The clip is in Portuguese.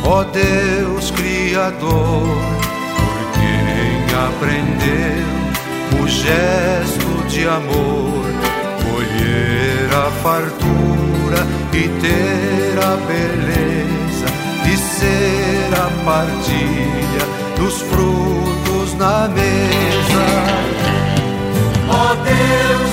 Ó Deus Criador, por quem aprendeu o gesto de amor, colher a fartura e ter a beleza de ser a partilha dos frutos na mesa. Ó Deus